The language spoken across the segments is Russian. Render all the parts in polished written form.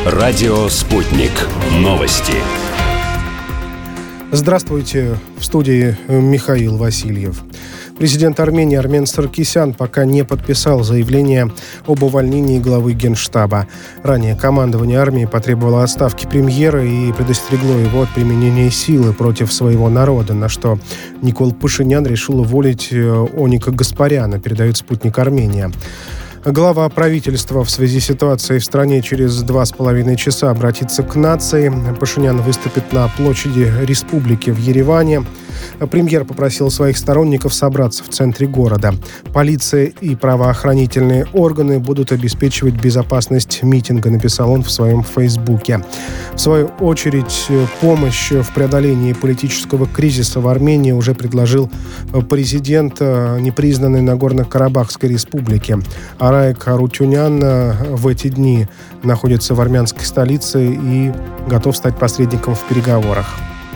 Радио «Спутник». Новости. Здравствуйте. В студии Михаил Васильев. Президент Армении Армен Саркисян пока не подписал заявление об увольнении главы Генштаба. Ранее командование армии потребовало отставки премьера и предостерегло его от применения силы против своего народа, на что Никол Пашинян решил уволить Оника Гаспаряна, передает «Спутник Армения». Глава правительства в связи с ситуацией в стране через 2,5 часа обратится к нации. Пашинян выступит на площади Республики в Ереване. Премьер попросил своих сторонников собраться в центре города. Полиция и правоохранительные органы будут обеспечивать безопасность митинга, написал он в своем фейсбуке. В свою очередь, помощь в преодолении политического кризиса в Армении уже предложил президент непризнанной Нагорно-Карабахской республики. Арайк Арутюнян в эти дни находится в армянской столице и готов стать посредником в переговорах.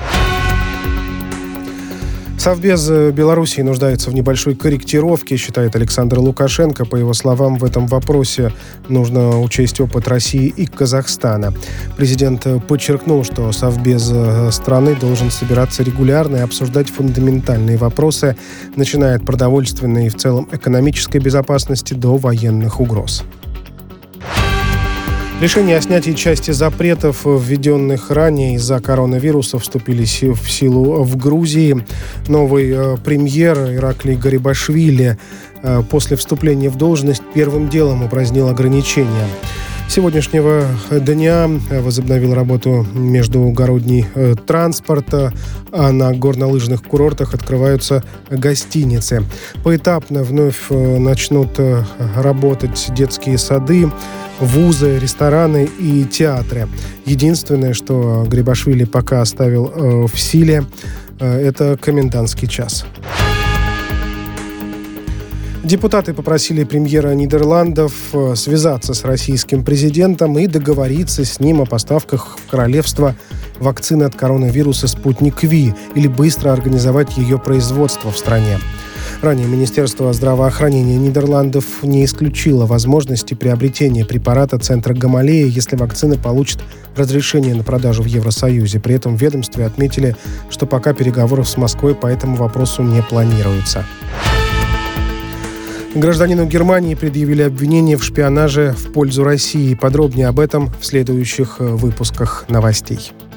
Совбез Белоруссии нуждается в небольшой корректировке, считает Александр Лукашенко. По его словам, в этом вопросе нужно учесть опыт России и Казахстана. Президент подчеркнул, что Совбез страны должен собираться регулярно и обсуждать фундаментальные вопросы, начиная от продовольственной и в целом экономической безопасности до военных угроз. Решения о снятии части запретов, введенных ранее из-за коронавируса, вступили в силу в Грузии. Новый премьер Ираклий Гарибашвили после вступления в должность первым делом упразднил ограничения. С сегодняшнего дня возобновил работу междугородний транспорт, а на горнолыжных курортах открываются гостиницы. Поэтапно вновь начнут работать детские сады, вузы, рестораны и театры. Единственное, что Гарибашвили пока оставил в силе, это комендантский час. Депутаты попросили премьера Нидерландов связаться с российским президентом и договориться с ним о поставках в королевство вакцины от коронавируса «Спутник Ви» или быстро организовать ее производство в стране. Ранее Министерство здравоохранения Нидерландов не исключило возможности приобретения препарата центра Гамалея, если вакцина получит разрешение на продажу в Евросоюзе. При этом в ведомстве отметили, что пока переговоров с Москвой по этому вопросу не планируется. Гражданину Германии предъявили обвинение в шпионаже в пользу России. Подробнее об этом в следующих выпусках новостей.